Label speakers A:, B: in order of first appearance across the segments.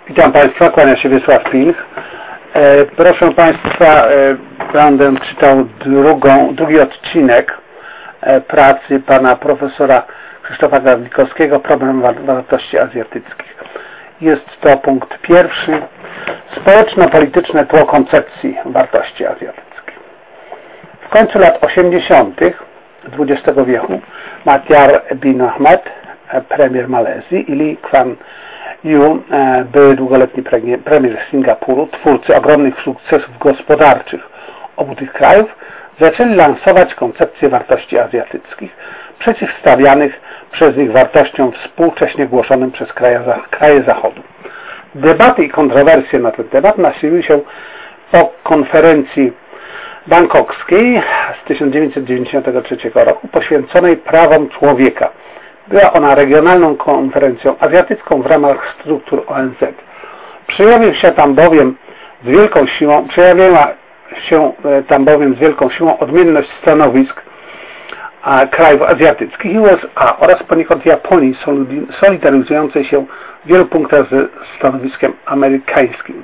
A: Witam Państwa, kłania się Wiesław Pilch. Proszę Państwa, będę czytał drugi odcinek pracy pana profesora Krzysztofa Gawlikowskiego, Problem wartości azjatyckich. Jest to punkt pierwszy. Społeczno-polityczne tło koncepcji wartości azjatyckich. W końcu lat 80. XX wieku Mahathir bin Mohamad, premier Malezji, i Lee Kuan Yew, były długoletni premier Singapuru, twórcy ogromnych sukcesów gospodarczych obu tych krajów, zaczęli lansować koncepcję wartości azjatyckich, przeciwstawianych przez nich wartościom współcześnie głoszonym przez kraje Zachodu. Debaty i kontrowersje na ten temat nasiliły się po konferencji bangkokskiej z 1993 roku poświęconej prawom człowieka. Była ona regionalną konferencją azjatycką w ramach struktur ONZ. Przejawiła się tam bowiem z wielką siłą odmienność stanowisk krajów azjatyckich i USA oraz poniekąd Japonii, solidaryzującej się w wielu punktach ze stanowiskiem amerykańskim.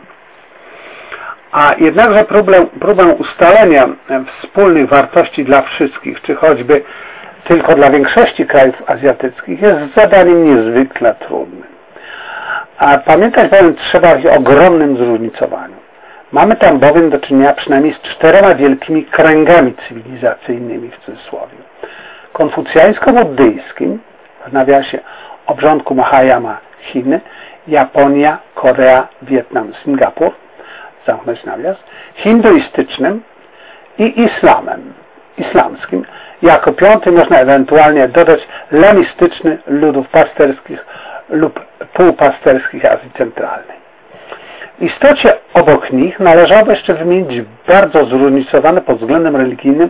A: Jednakże próbę ustalenia wspólnych wartości dla wszystkich, czy choćby tylko dla większości krajów azjatyckich, jest zadaniem niezwykle trudnym. Pamiętać bowiem trzeba o ogromnym zróżnicowaniu. Mamy tam bowiem do czynienia przynajmniej z 4 wielkimi kręgami cywilizacyjnymi, w cudzysłowie. Konfucjańsko-buddyjskim, w nawiasie obrządku Mahayana Chiny, Japonia, Korea, Wietnam, Singapur, zamknąć nawias, hinduistycznym i islamskim. Jako 5 można ewentualnie dodać lemistyczny ludów pasterskich lub półpasterskich Azji Centralnej. W istocie obok nich należałoby jeszcze wymienić bardzo zróżnicowany pod względem religijnym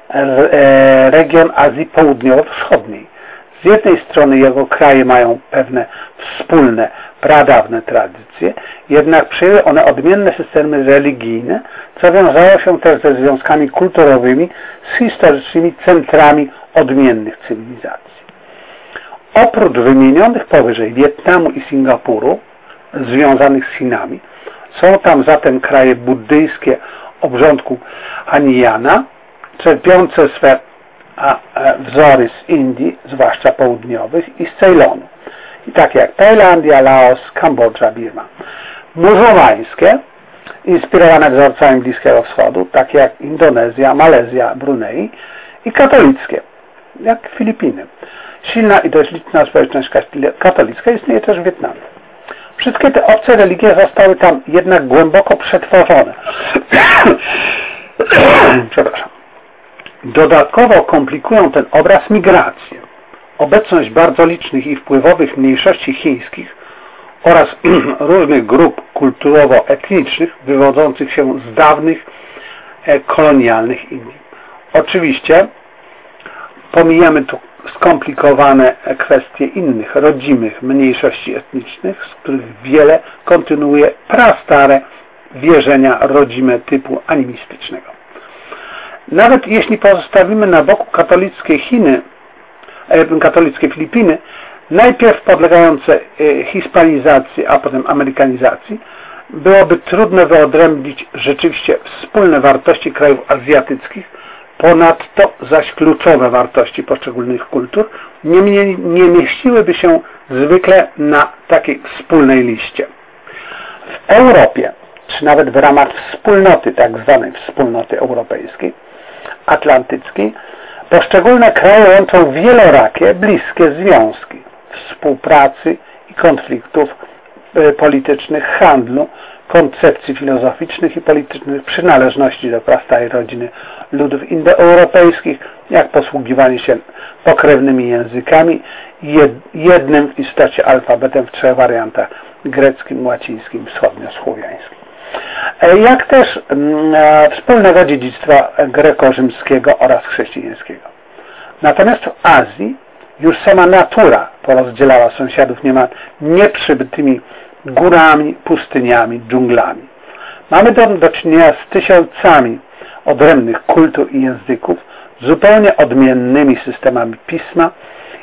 A: region Azji Południowo-Wschodniej. Z jednej strony jego kraje mają pewne wspólne, pradawne tradycje, jednak przyjęły one odmienne systemy religijne, co wiązało się też ze związkami kulturowymi z historycznymi centrami odmiennych cywilizacji. Oprócz wymienionych powyżej Wietnamu i Singapuru, związanych z Chinami, są tam zatem kraje buddyjskie obrządku Haniyana, czerpiące swe wzory z Indii, zwłaszcza południowych, i z Ceylonu, i takie jak Tajlandia, Laos, Kambodża, Birma. Muzułmańskie, inspirowane wzorcami Bliskiego Wschodu, takie jak Indonezja, Malezja, Brunei, i katolickie, jak Filipiny. Silna i dość liczna społeczność katolicka istnieje też w Wietnamie. Wszystkie te obce religie zostały tam jednak głęboko przetworzone. Przepraszam. Dodatkowo komplikują ten obraz migracje. Obecność bardzo licznych i wpływowych mniejszości chińskich oraz różnych grup kulturowo-etnicznych wywodzących się z dawnych kolonialnych Indii. Oczywiście pomijamy tu skomplikowane kwestie innych, rodzimych mniejszości etnicznych, z których wiele kontynuuje prastare wierzenia rodzime typu animistycznego. Nawet jeśli pozostawimy na boku katolickie Filipiny, najpierw podlegające hispanizacji, a potem amerykanizacji, byłoby trudno wyodrębnić rzeczywiście wspólne wartości krajów azjatyckich, ponadto zaś kluczowe wartości poszczególnych kultur nie mieściłyby się zwykle na takiej wspólnej liście. W Europie, czy nawet w ramach wspólnoty, tak zwanej wspólnoty europejskiej, atlantyckiej, poszczególne kraje łączą wielorakie, bliskie związki współpracy i konfliktów politycznych, handlu, koncepcji filozoficznych i politycznych, przynależności do prastarej rodziny ludów indoeuropejskich, jak posługiwanie się pokrewnymi językami, jednym w istocie alfabetem w 3 wariantach: greckim, łacińskim, wschodniosłowiańskim. Jak też wspólnego dziedzictwa greko-rzymskiego oraz chrześcijańskiego. Natomiast w Azji już sama natura porozdzielała sąsiadów niemal nieprzybytymi górami, pustyniami, dżunglami. Mamy do czynienia z tysiącami odrębnych kultur i języków, zupełnie odmiennymi systemami pisma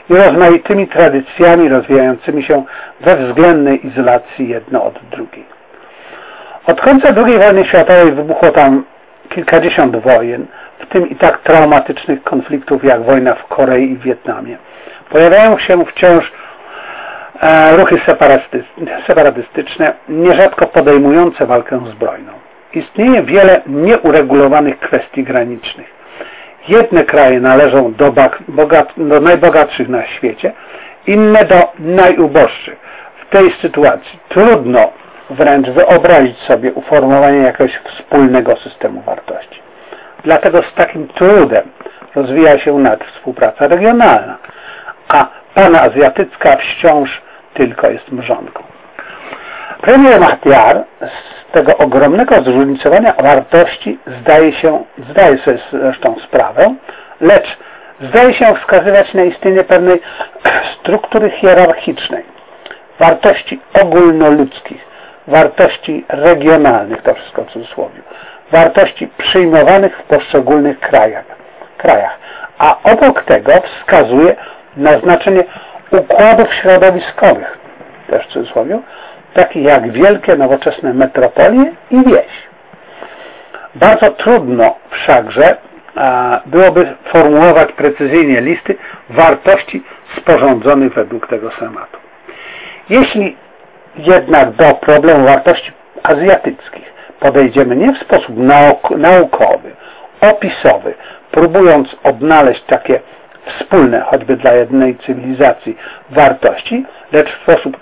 A: i rozmaitymi tradycjami rozwijającymi się we względnej izolacji jedno od drugiej. Od końca II wojny światowej wybuchło tam kilkadziesiąt wojen, w tym i tak traumatycznych konfliktów jak wojna w Korei i Wietnamie. Pojawiają się wciąż ruchy separatystyczne, nierzadko podejmujące walkę zbrojną. Istnieje wiele nieuregulowanych kwestii granicznych. Jedne kraje należą do najbogatszych na świecie, inne do najuboższych. W tej sytuacji trudno wręcz wyobrazić sobie uformowanie jakiegoś wspólnego systemu wartości. Dlatego z takim trudem rozwija się nawet współpraca regionalna, a panazjatycka wciąż tylko jest mrzonką. Premier Mahathir z tego ogromnego zróżnicowania wartości zdaje sobie zresztą sprawę, lecz zdaje się wskazywać na istnienie pewnej struktury hierarchicznej, wartości ogólnoludzkich, wartości regionalnych, to wszystko w cudzysłowie, wartości przyjmowanych w poszczególnych krajach, a obok tego wskazuje na znaczenie układów środowiskowych, też w cudzysłowie, takich jak wielkie, nowoczesne metropolie i wieś. Bardzo trudno wszakże byłoby formułować precyzyjnie listy wartości sporządzonych według tego schematu. Jeśli jednak do problemu wartości azjatyckich podejdziemy nie w sposób naukowy, opisowy, próbując odnaleźć takie wspólne, choćby dla jednej cywilizacji, wartości, lecz w sposób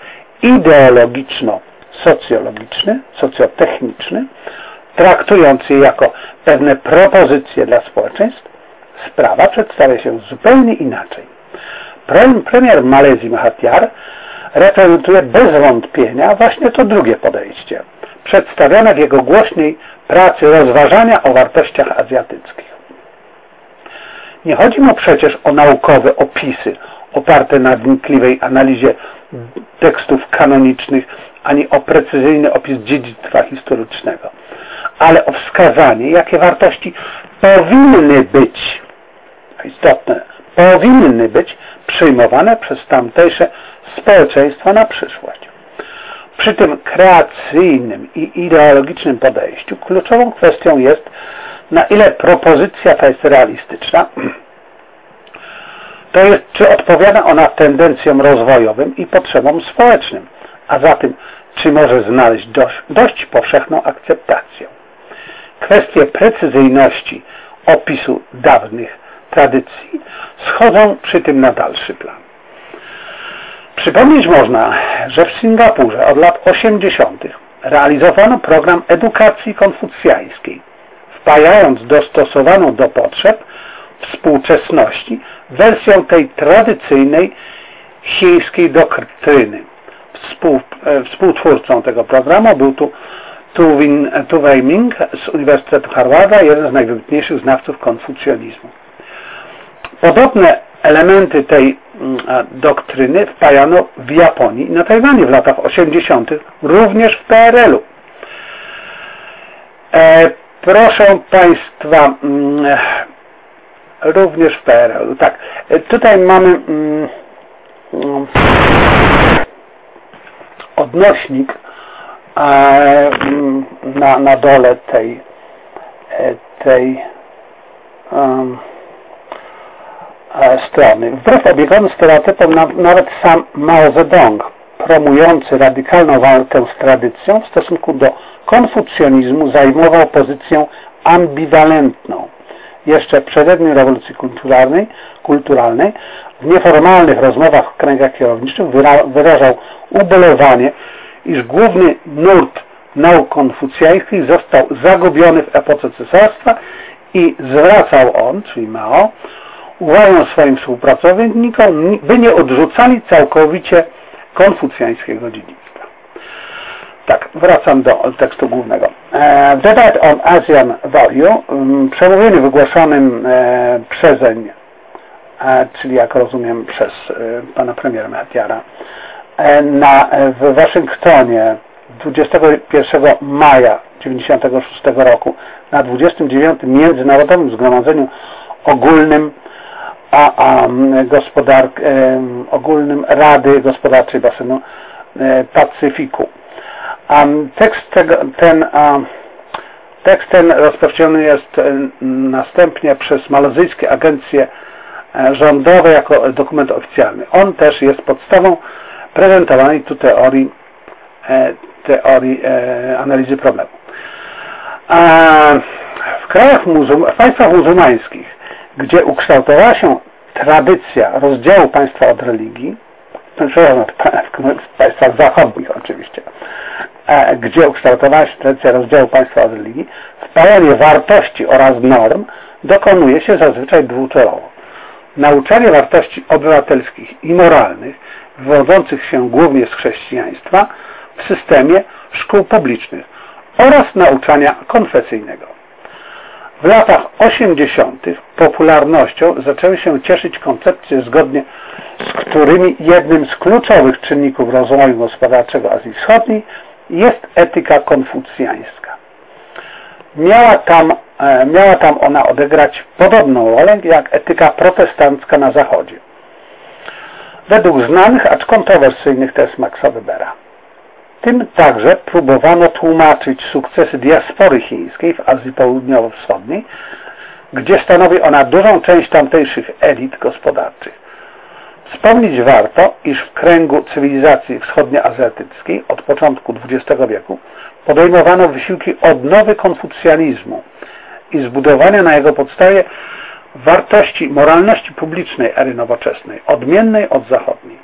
A: ideologiczno-socjologiczny, socjotechniczny, traktując je jako pewne propozycje dla społeczeństw, sprawa przedstawia się zupełnie inaczej. Premier Malezji Mahathir reprezentuje bez wątpienia właśnie to drugie podejście, przedstawione w jego głośnej pracy rozważania o wartościach azjatyckich. Nie chodzi mu przecież o naukowe opisy oparte na wnikliwej analizie tekstów kanonicznych, ani o precyzyjny opis dziedzictwa historycznego, ale o wskazanie, jakie wartości powinny być, istotne, powinny być przyjmowane przez tamtejsze społeczeństwa na przyszłość. Przy tym kreacyjnym i ideologicznym podejściu kluczową kwestią jest, na ile propozycja ta jest realistyczna, to jest, czy odpowiada ona tendencjom rozwojowym i potrzebom społecznym, a zatem, czy może znaleźć dość powszechną akceptację. Kwestie precyzyjności opisu dawnych tradycji schodzą przy tym na dalszy plan. Przypomnieć można, że w Singapurze od lat 80. realizowano program edukacji konfucjańskiej, wpajając dostosowaną do potrzeb współczesności wersję tej tradycyjnej chińskiej doktryny. Współtwórcą tego programu był Tu Wei-Ming z Uniwersytetu Harvarda, jeden z najwybitniejszych znawców konfucjonizmu. Podobne elementy tej doktryny wpajano w Japonii i na Tajwanie w latach 80., również w PRL-u. Proszę Państwa, również w PRL-u. Tak, tutaj mamy odnośnik na dole tej strony. Wbrew obiegonym stereotypom nawet sam Mao Zedong, promujący radykalną walkę z tradycją w stosunku do konfucjonizmu, zajmował pozycję ambiwalentną. Jeszcze w przededniu rewolucji kulturalnej w nieformalnych rozmowach w kręgach kierowniczych wyrażał ubolewanie, iż główny nurt nauk konfucjańskich został zagubiony w epoce cesarstwa i zwracał on, czyli Mao, uwagę swoim współpracownikom, by nie odrzucali całkowicie konfucjańskiego dziedzictwa. Tak, wracam do tekstu głównego. W Debate on Asian Value, przemówieniu wygłoszonym przezeń, czyli jak rozumiem przez pana premiera Mahathira, w Waszyngtonie 21 maja 1996 roku na 29. Międzynarodowym Zgromadzeniu Ogólnym ogólnym Rady Gospodarczej Basenu Pacyfiku. Tekst ten rozpoczęty jest następnie przez malezyjskie agencje rządowe jako dokument oficjalny. On też jest podstawą prezentowanej tu teorii analizy problemu. W państwach muzułmańskich, gdzie ukształtowała się tradycja rozdziału państwa od religii, w państwach zachodnich oczywiście, gdzie ukształtowała się tradycja rozdziału państwa od religii, wpajanie wartości oraz norm dokonuje się zazwyczaj dwutorowo. Nauczanie wartości obywatelskich i moralnych, wywodzących się głównie z chrześcijaństwa, w systemie szkół publicznych oraz nauczania konfesyjnego. W latach 80. popularnością zaczęły się cieszyć koncepcje, zgodnie z którymi jednym z kluczowych czynników rozwoju gospodarczego Azji Wschodniej jest etyka konfucjańska. Miała tam ona odegrać podobną rolę jak etyka protestancka na Zachodzie. Według znanych, acz kontrowersyjnych tez Maxa Webera. Tym także próbowano tłumaczyć sukcesy diaspory chińskiej w Azji Południowo-Wschodniej, gdzie stanowi ona dużą część tamtejszych elit gospodarczych. Wspomnieć warto, iż w kręgu cywilizacji wschodnioazjatyckiej od początku XX wieku podejmowano wysiłki odnowy konfucjanizmu i zbudowania na jego podstawie wartości moralności publicznej ery nowoczesnej, odmiennej od zachodniej.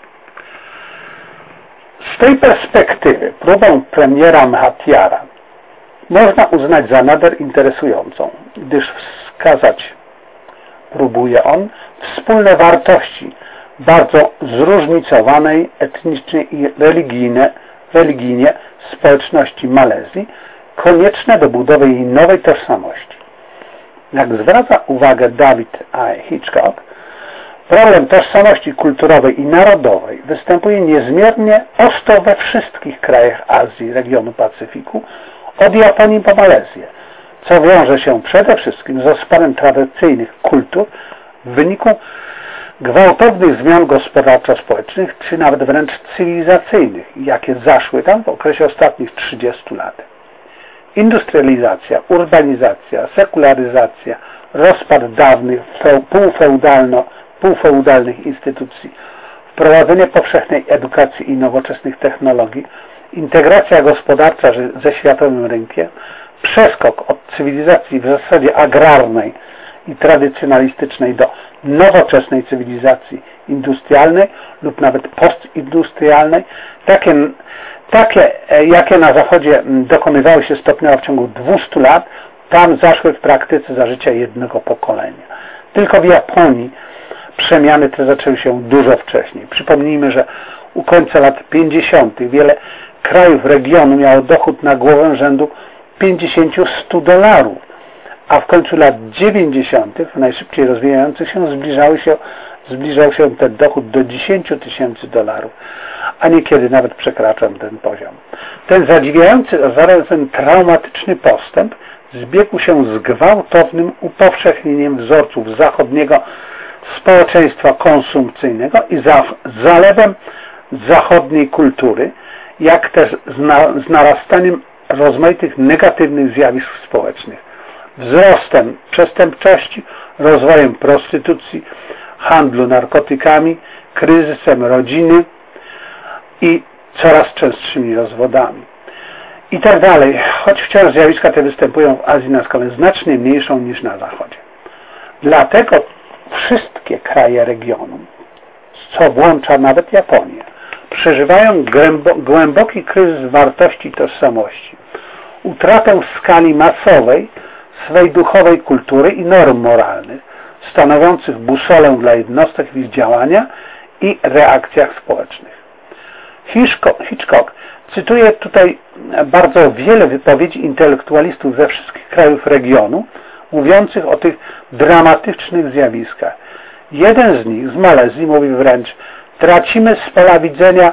A: Z tej perspektywy próbę premiera Mahathira można uznać za nader interesującą, gdyż wskazać próbuje on wspólne wartości bardzo zróżnicowanej etnicznie i religijnie społeczności Malezji, konieczne do budowy jej nowej tożsamości. Jak zwraca uwagę David A. Hitchcock, problem tożsamości kulturowej i narodowej występuje niezmiernie ostro we wszystkich krajach Azji, regionu Pacyfiku, od Japonii po Malezję, co wiąże się przede wszystkim z rozpadem tradycyjnych kultur w wyniku gwałtownych zmian gospodarczo-społecznych, czy nawet wręcz cywilizacyjnych, jakie zaszły tam w okresie ostatnich 30 lat. Industrializacja, urbanizacja, sekularyzacja, rozpad dawnych półfeudalnych instytucji, wprowadzenie powszechnej edukacji i nowoczesnych technologii, integracja gospodarcza ze światowym rynkiem, przeskok od cywilizacji w zasadzie agrarnej i tradycjonalistycznej do nowoczesnej cywilizacji industrialnej lub nawet postindustrialnej, takie jakie na Zachodzie dokonywały się stopniowo w ciągu 200 lat, tam zaszły w praktyce za życia jednego pokolenia. Tylko w Japonii przemiany te zaczęły się dużo wcześniej. Przypomnijmy, że u końca lat 50. wiele krajów regionu miało dochód na głowę rzędu 50-100 dolarów, a w końcu lat 90. w najszybciej rozwijających się zbliżał się ten dochód do 10 000 dolarów, a niekiedy nawet przekraczał ten poziom. Ten zadziwiający, a zarazem traumatyczny postęp zbiegł się z gwałtownym upowszechnieniem wzorców zachodniego społeczeństwa konsumpcyjnego i zalewem zachodniej kultury, jak też z narastaniem rozmaitych negatywnych zjawisk społecznych, wzrostem przestępczości, rozwojem prostytucji, handlu narkotykami, kryzysem rodziny i coraz częstszymi rozwodami. I tak dalej, choć wciąż zjawiska te występują w Azji na skalę znacznie mniejszą niż na Zachodzie. Dlatego wszystkie kraje regionu, co włącza nawet Japonię, przeżywają głęboki kryzys wartości i tożsamości, utratę w skali masowej swej duchowej kultury i norm moralnych, stanowiących busolę dla jednostek w ich działania i reakcjach społecznych. Hitchcock cytuje tutaj bardzo wiele wypowiedzi intelektualistów ze wszystkich krajów regionu, mówiących o tych dramatycznych zjawiskach. Jeden z nich z Malezji mówi wręcz: tracimy z pola widzenia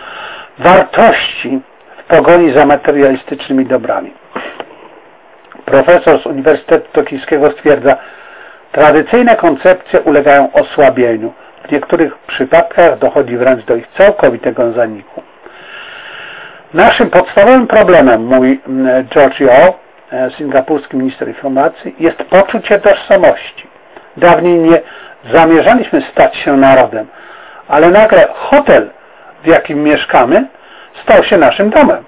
A: wartości w pogoni za materialistycznymi dobrami. Profesor z Uniwersytetu Tokijskiego stwierdza: tradycyjne koncepcje ulegają osłabieniu. W niektórych przypadkach dochodzi wręcz do ich całkowitego zaniku. Naszym podstawowym problemem, mówi George Yeo, singapurski minister informacji, jest poczucie tożsamości. Dawniej nie zamierzaliśmy stać się narodem, ale nagle hotel, w jakim mieszkamy, stał się naszym domem.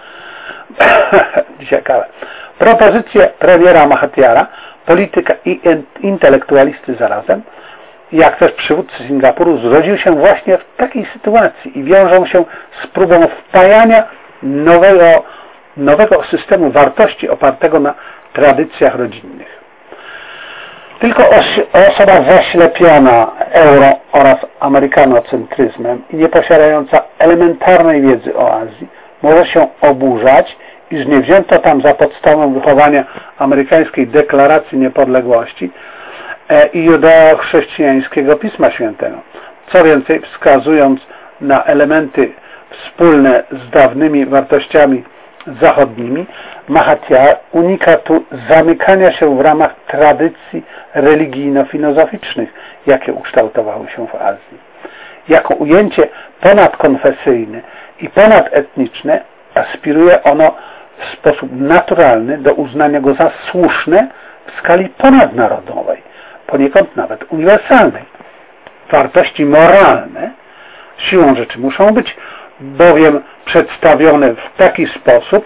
A: Ciekawe. Propozycje premiera Mahathira, polityka i intelektualisty zarazem, jak też przywódcy Singapuru, zrodził się właśnie w takiej sytuacji i wiążą się z próbą wpajania nowego systemu wartości opartego na tradycjach rodzinnych. Tylko osoba zaślepiona euro oraz amerykanocentryzmem i nieposiadająca elementarnej wiedzy o Azji może się oburzać, iż nie wzięto tam za podstawę wychowania amerykańskiej deklaracji niepodległości i judeo-chrześcijańskiego Pisma Świętego. Co więcej, wskazując na elementy wspólne z dawnymi wartościami zachodnimi, Mahathir unika tu zamykania się w ramach tradycji religijno-filozoficznych, jakie ukształtowały się w Azji. Jako ujęcie ponadkonfesyjne i ponadetniczne aspiruje ono w sposób naturalny do uznania go za słuszne w skali ponadnarodowej, poniekąd nawet uniwersalnej. Wartości moralne siłą rzeczy muszą być bowiem przedstawione w taki sposób,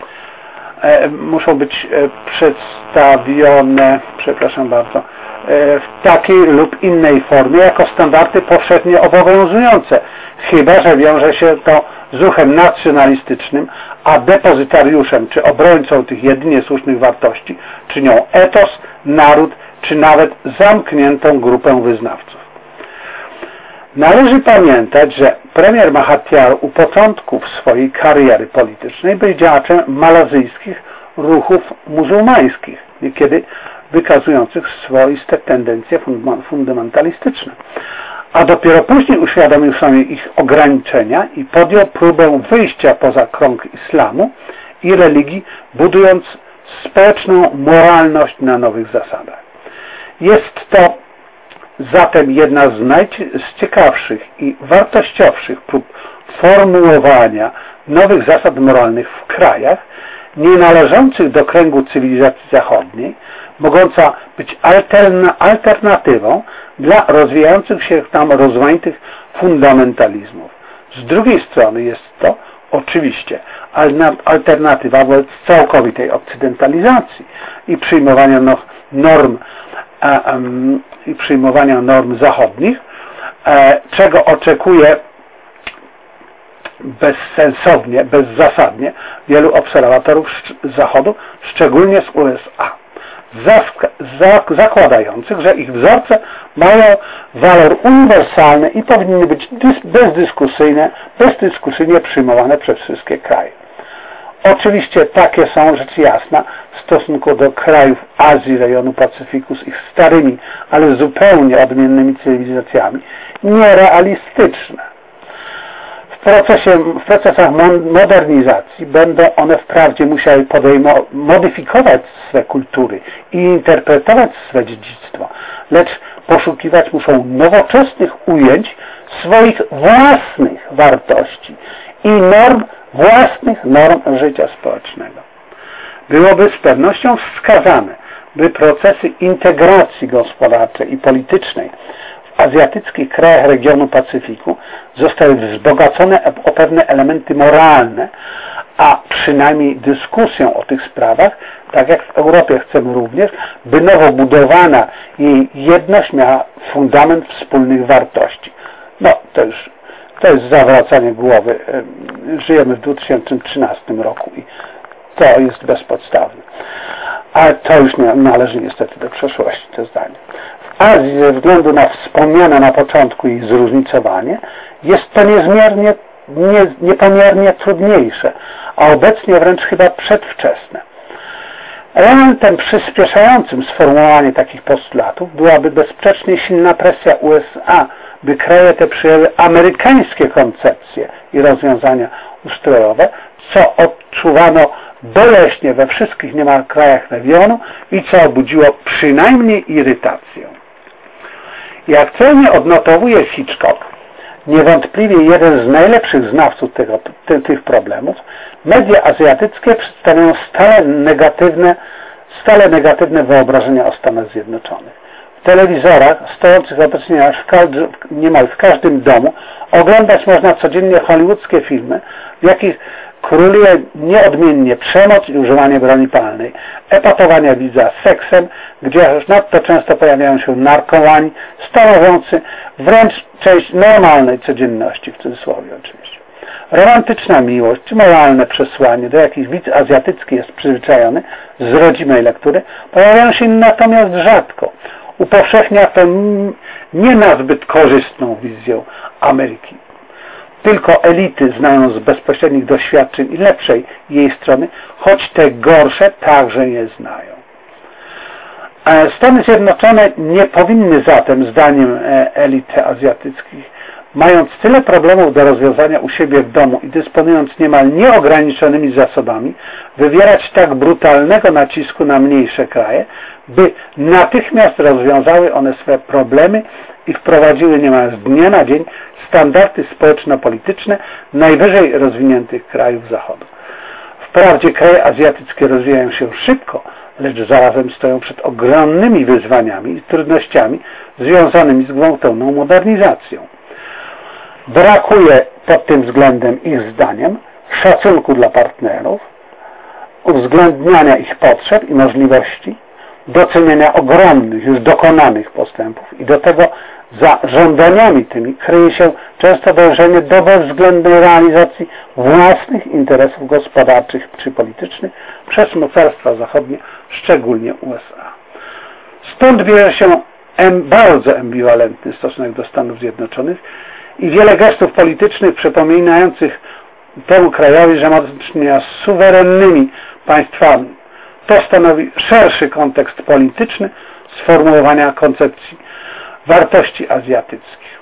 A: w takiej lub innej formie jako standardy powszechnie obowiązujące, chyba że wiąże się to z ruchem nacjonalistycznym, a depozytariuszem czy obrońcą tych jedynie słusznych wartości czynią etos, naród czy nawet zamkniętą grupę wyznawców. Należy pamiętać, że premier Mahathir u początków swojej kariery politycznej był działaczem malazyjskich ruchów muzułmańskich, niekiedy wykazujących swoiste tendencje fundamentalistyczne. A dopiero później uświadomił sobie ich ograniczenia i podjął próbę wyjścia poza krąg islamu i religii, budując społeczną moralność na nowych zasadach. Jest to zatem jedna z ciekawszych i wartościowszych prób formułowania nowych zasad moralnych w krajach nie należących do kręgu cywilizacji zachodniej, mogąca być alternatywą dla rozwijających się tam rozmaitych fundamentalizmów. Z drugiej strony jest to oczywiście alternatywa wobec całkowitej okcydentalizacji i przyjmowania norm zachodnich, czego oczekuje bezsensownie, bezzasadnie wielu obserwatorów z Zachodu, szczególnie z USA, zakładających, że ich wzorce mają walor uniwersalny i powinny być bezdyskusyjnie przyjmowane przez wszystkie kraje. Oczywiście takie są, rzecz jasna, w stosunku do krajów Azji, rejonu Pacyfiku z ich starymi, ale zupełnie odmiennymi cywilizacjami, nierealistyczne. W procesach modernizacji będą one wprawdzie musiały modyfikować swe kultury i interpretować swe dziedzictwo, lecz poszukiwać muszą nowoczesnych ujęć swoich własnych wartości i własnych norm życia społecznego. Byłoby z pewnością wskazane, by procesy integracji gospodarczej i politycznej w azjatyckich krajach regionu Pacyfiku zostały wzbogacone o pewne elementy moralne, a przynajmniej dyskusją o tych sprawach, tak jak w Europie chcemy również, by nowo budowana jej jedność miała fundament wspólnych wartości. No, to jest zawracanie głowy. Żyjemy w 2013 roku i to jest bezpodstawne. Ale to już nie należy niestety do przeszłości, to zdanie. W Azji, ze względu na wspomniane na początku ich zróżnicowanie, jest to niepomiernie trudniejsze, a obecnie wręcz chyba przedwczesne. Elementem przyspieszającym sformułowanie takich postulatów byłaby bezsprzecznie silna presja USA, by kraje te przyjęły amerykańskie koncepcje i rozwiązania ustrojowe, co odczuwano boleśnie we wszystkich niemal krajach regionu i co obudziło przynajmniej irytację. Jak celnie odnotowuje Hitchcock, niewątpliwie jeden z najlepszych znawców tych problemów, media azjatyckie przedstawiają stale negatywne wyobrażenia o Stanach Zjednoczonych. W telewizorach, stojących obecnie niemal w każdym domu, oglądać można codziennie hollywoodzkie filmy, w jakich króluje nieodmiennie przemoc i używanie broni palnej, epatowania widza seksem, gdzie aż nadto często pojawiają się narkomani, stanowiący wręcz część normalnej codzienności, w cudzysłowie oczywiście. Romantyczna miłość czy moralne przesłanie, do jakich widz azjatycki jest przyzwyczajony z rodzimej lektury, pojawiają się natomiast rzadko. Upowszechnia to nie nazbyt korzystną wizję Ameryki. Tylko elity znają z bezpośrednich doświadczeń i lepszej jej strony, choć te gorsze także je znają. Stany Zjednoczone nie powinny zatem, zdaniem elit azjatyckich, mając tyle problemów do rozwiązania u siebie w domu i dysponując niemal nieograniczonymi zasobami, wywierać tak brutalnego nacisku na mniejsze kraje, by natychmiast rozwiązały one swe problemy i wprowadziły niemal z dnia na dzień standardy społeczno-polityczne najwyżej rozwiniętych krajów Zachodu. Wprawdzie kraje azjatyckie rozwijają się szybko, lecz zarazem stoją przed ogromnymi wyzwaniami i trudnościami związanymi z gwałtowną modernizacją. Brakuje pod tym względem ich zdaniem szacunku dla partnerów, uwzględniania ich potrzeb i możliwości, doceniania ogromnych, już dokonanych postępów i do tego za żądaniami tymi kryje się często dążenie do bezwzględnej realizacji własnych interesów gospodarczych czy politycznych przez mocarstwa zachodnie, szczególnie USA. Stąd bierze się bardzo ambiwalentny stosunek do Stanów Zjednoczonych i wiele gestów politycznych przypominających temu krajowi, że ma do czynienia z suwerennymi państwami. To stanowi szerszy kontekst polityczny sformułowania koncepcji wartości azjatyckich.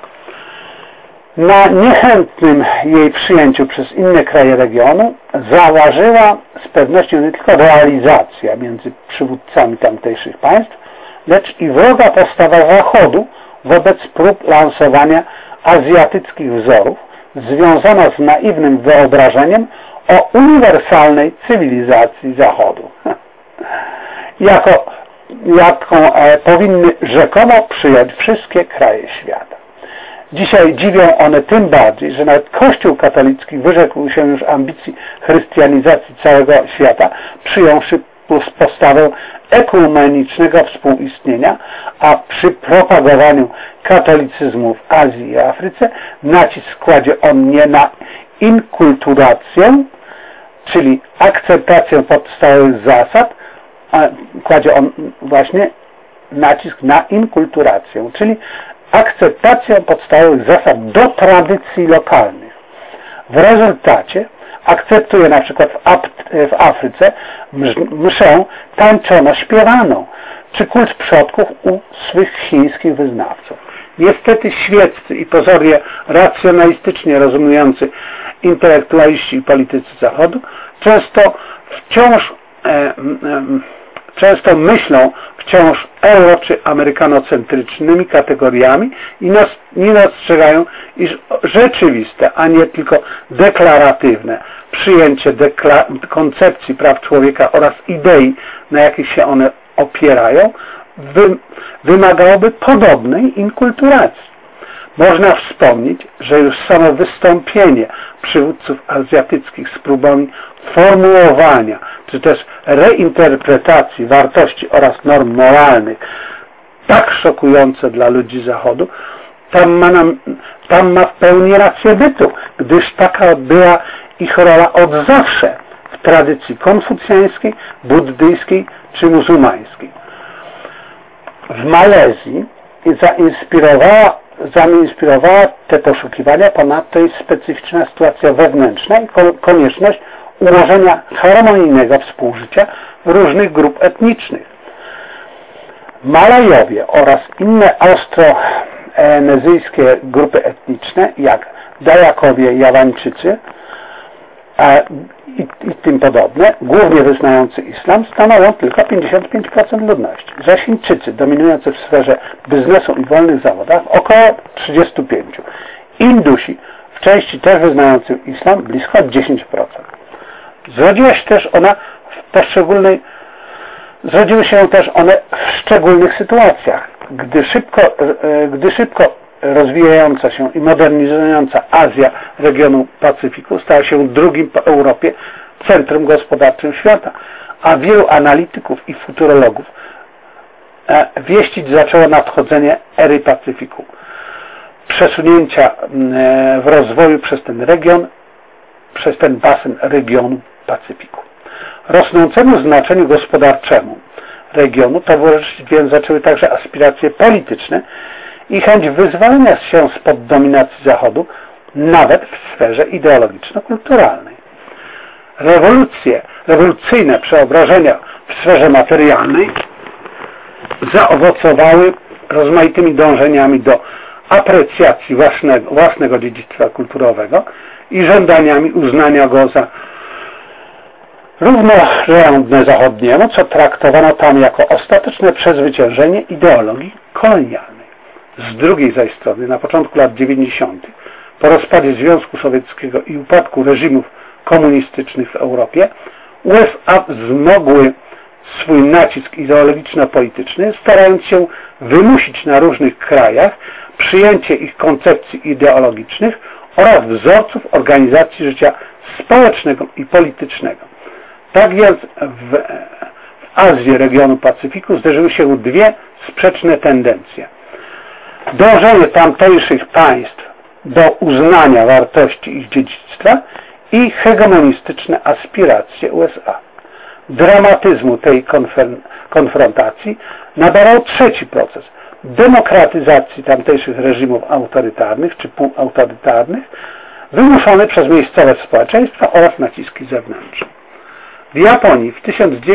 A: Na niechętnym jej przyjęciu przez inne kraje regionu zaważyła z pewnością nie tylko realizacja między przywódcami tamtejszych państw, lecz i wroga postawa Zachodu wobec prób lansowania azjatyckich wzorów, związana z naiwnym wyobrażeniem o uniwersalnej cywilizacji Zachodu, jaką powinny rzekomo przyjąć wszystkie kraje świata. Dzisiaj dziwią one tym bardziej, że nawet Kościół katolicki wyrzekł się już ambicji chrystianizacji całego świata, przyjąwszy postawę ekumenicznego współistnienia, a przy propagowaniu katolicyzmu w Azji i Afryce nacisk kładzie on nie na inkulturację, czyli akceptację podstawowych zasad, a kładzie on właśnie nacisk na inkulturację, czyli akceptację podstawowych zasad do tradycji lokalnych. W rezultacie akceptuje na przykład w Afryce mszę tańczono śpiewaną, czy kult przodków u swych chińskich wyznawców. Niestety świeccy i pozornie racjonalistycznie rozumujący intelektualiści i politycy Zachodu często myślą wciąż euro czy amerykanocentrycznymi kategoriami i nie dostrzegają, iż rzeczywiste, a nie tylko deklaratywne przyjęcie koncepcji praw człowieka oraz idei, na jakich się one opierają, wymagałoby podobnej inkulturacji. Można wspomnieć, że już samo wystąpienie przywódców azjatyckich z próbami formułowania, czy też reinterpretacji wartości oraz norm moralnych, tak szokujące dla ludzi Zachodu, tam ma w pełni rację bytu, gdyż taka była ich rola od zawsze w tradycji konfucjańskiej, buddyjskiej czy muzułmańskiej. W Malezji zainspirowała te poszukiwania ponadto i specyficzna sytuacja wewnętrzna i konieczność ułożenia harmonijnego współżycia różnych grup etnicznych. Malajowie oraz inne austronezyjskie grupy etniczne, jak Dajakowie i Jawańczycy, i tym podobne, głównie wyznający islam, stanowią tylko 55% ludności. Zaś Chińczycy, dominujący w sferze biznesu i wolnych zawodach, około 35%. Indusi, w części też wyznający islam, blisko 10%. Zrodziły się też one w szczególnych sytuacjach, gdy szybko rozwijająca się i modernizująca Azja regionu Pacyfiku stała się drugim po Europie centrum gospodarczym świata, a wielu analityków i futurologów wieścić zaczęło nadchodzenie ery Pacyfiku, przesunięcia w rozwoju przez ten basen regionu Pacyfiku. Rosnącemu znaczeniu gospodarczemu regionu towarzyszyć więc zaczęły także aspiracje polityczne i chęć wyzwolenia się spod dominacji Zachodu, nawet w sferze ideologiczno-kulturalnej. Rewolucyjne przeobrażenia w sferze materialnej zaowocowały rozmaitymi dążeniami do aprecjacji własnego dziedzictwa kulturowego i żądaniami uznania go za równorzędne zachodniemu, co traktowano tam jako ostateczne przezwyciężenie ideologii kolonialnej. Z drugiej zaś strony, na początku lat 90., po rozpadzie Związku Sowieckiego i upadku reżimów komunistycznych w Europie, USA wzmogły swój nacisk ideologiczno-polityczny, starając się wymusić na różnych krajach przyjęcie ich koncepcji ideologicznych oraz wzorców organizacji życia społecznego i politycznego. Tak więc w Azji regionu Pacyfiku zderzyły się dwie sprzeczne tendencje. Dążenie tamtejszych państw do uznania wartości ich dziedzictwa i hegemonistyczne aspiracje USA. Dramatyzmu tej konfrontacji nadawał trzeci proces demokratyzacji tamtejszych reżimów autorytarnych czy półautorytarnych, wymuszony przez miejscowe społeczeństwa oraz naciski zewnętrzne. W Japonii w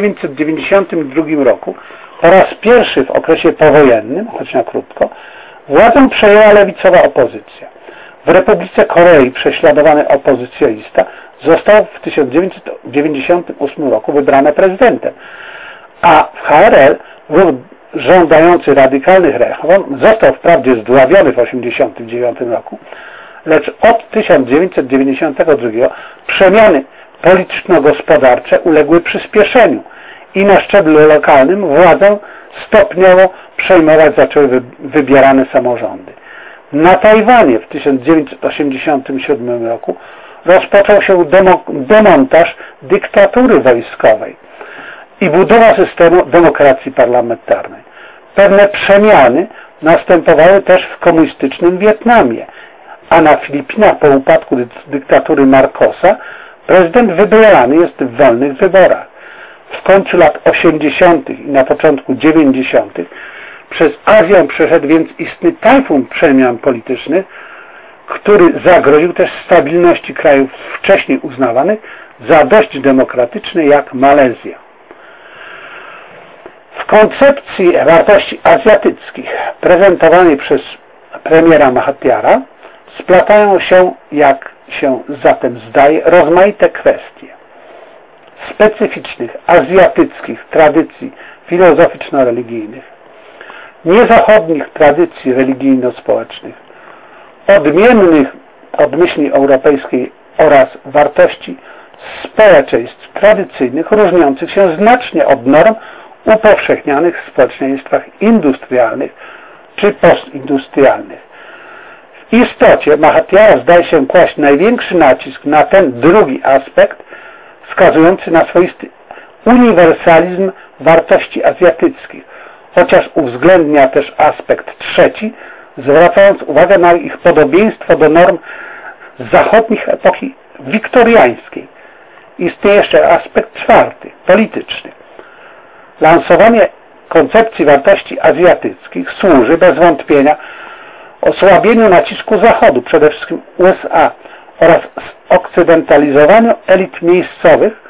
A: 1992 roku po raz pierwszy w okresie powojennym, choć na krótko, władzę przejęła lewicowa opozycja. W Republice Korei prześladowany opozycjonista został w 1998 roku wybrany prezydentem, a w HRL ruch żądający radykalnych reform został wprawdzie zdławiony w 1989 roku, lecz od 1992 przemiany polityczno-gospodarcze uległy przyspieszeniu i na szczeblu lokalnym władzę stopniowo przejmować zaczęły wybierane samorządy. Na Tajwanie w 1987 roku rozpoczął się demontaż dyktatury wojskowej i budowa systemu demokracji parlamentarnej. Pewne przemiany następowały też w komunistycznym Wietnamie, a na Filipinach po upadku dyktatury Marcosa prezydent wybierany jest w wolnych wyborach. W końcu lat 80. i na początku 90. przez Azję przeszedł więc istny tajfun przemian politycznych, który zagroził też stabilności krajów wcześniej uznawanych za dość demokratyczne jak Malezja. W koncepcji wartości azjatyckich prezentowanej przez premiera Mahathira splatają się, jak się zatem zdaje, rozmaite kwestie specyficznych azjatyckich tradycji filozoficzno-religijnych, niezachodnich tradycji religijno-społecznych, odmiennych od myśli europejskiej oraz wartości społeczeństw tradycyjnych różniących się znacznie od norm upowszechnianych w społeczeństwach industrialnych czy postindustrialnych. W istocie Mahathira zdaje się kłaść największy nacisk na ten drugi aspekt, wskazujący na swoisty uniwersalizm wartości azjatyckich, chociaż uwzględnia też aspekt trzeci, zwracając uwagę na ich podobieństwo do norm zachodnich epoki wiktoriańskiej. Istnieje jeszcze aspekt czwarty, polityczny. Lansowanie koncepcji wartości azjatyckich służy bez wątpienia osłabieniu nacisku Zachodu, przede wszystkim USA, oraz zokcydentalizowaniu elit miejscowych,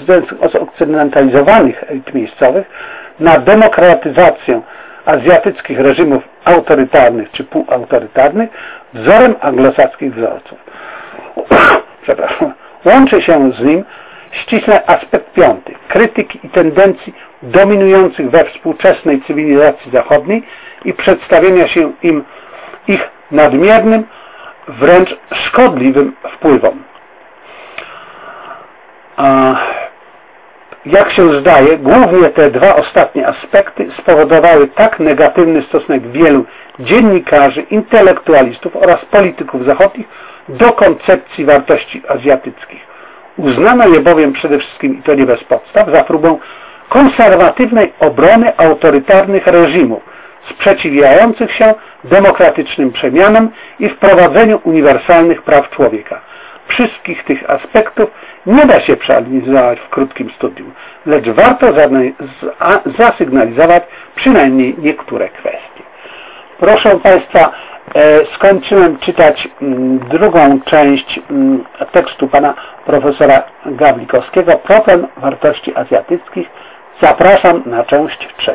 A: na demokratyzację azjatyckich reżimów autorytarnych czy półautorytarnych wzorem anglosaskich wzorców. Łączy się z nim ściśle aspekt piąty, krytyki i tendencji dominujących we współczesnej cywilizacji zachodniej i przedstawienia się ich nadmiernym, wręcz szkodliwym wpływom. Jak się zdaje, głównie te dwa ostatnie aspekty spowodowały tak negatywny stosunek wielu dziennikarzy, intelektualistów oraz polityków zachodnich do koncepcji wartości azjatyckich. Uznano je bowiem przede wszystkim, i to nie bez podstaw, za próbę konserwatywnej obrony autorytarnych reżimów sprzeciwiających się demokratycznym przemianom i wprowadzeniu uniwersalnych praw człowieka. Wszystkich tych aspektów nie da się przeanalizować w krótkim studium, lecz warto zasygnalizować przynajmniej niektóre kwestie. Proszę Państwa, skończyłem czytać drugą część tekstu pana profesora Gawlikowskiego, Problem wartości azjatyckich. Zapraszam na część trzecią.